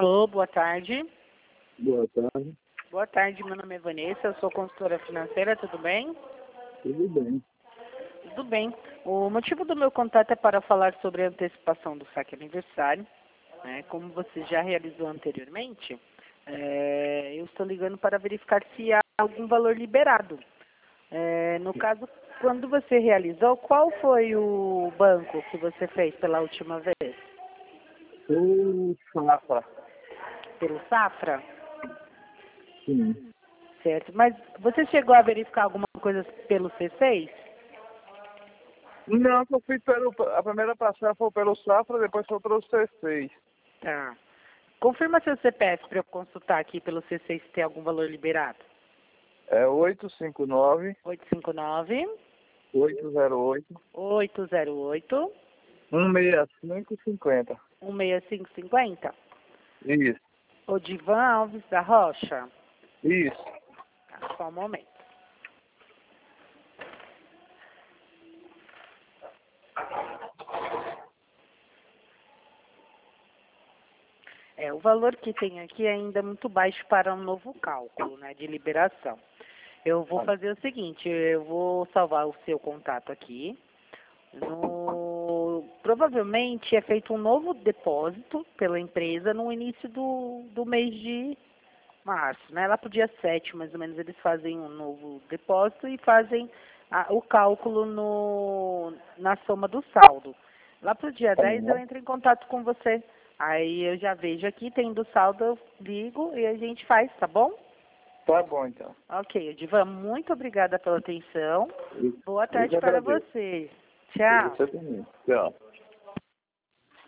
Alô, boa tarde. Boa tarde. Boa tarde, meu nome é Vanessa, eu sou consultora financeira, tudo bem? Tudo bem. Tudo bem. O motivo do meu contato é para falar sobre a antecipação do saque aniversário. Como você já realizou anteriormente, eu estou ligando para verificar se há algum valor liberado. No caso, quando você realizou, qual foi o banco que você fez pela última vez? Sou Safra. Pelo Safra? Sim. Certo. Mas você chegou a verificar alguma coisa pelo C6? Não, eu fui a primeira passagem foi pelo Safra, depois foi pelo C6. Tá. Confirma seu CPF para eu consultar aqui pelo C6 se tem algum valor liberado. É 859 859 808 808 16550. 16550. Isso. Odivan Alves da Rocha. Isso. Tá, só um momento. O valor que tem aqui é ainda muito baixo para um novo cálculo, né, de liberação. Eu vou fazer o seguinte, eu vou salvar o seu contato aqui. Provavelmente é feito um novo depósito pela empresa no início do mês de março, né? Lá para o dia 7, mais ou menos, eles fazem um novo depósito e fazem o cálculo na soma do saldo. Lá para o dia 10 eu entro em contato com você. Aí eu já vejo aqui, tendo saldo, eu ligo e a gente faz, tá bom? Tá bom, então. Ok, Edivan, muito obrigada pela atenção. Boa Eu tarde que para agradeço. você. Tchau. Você também. Tchau.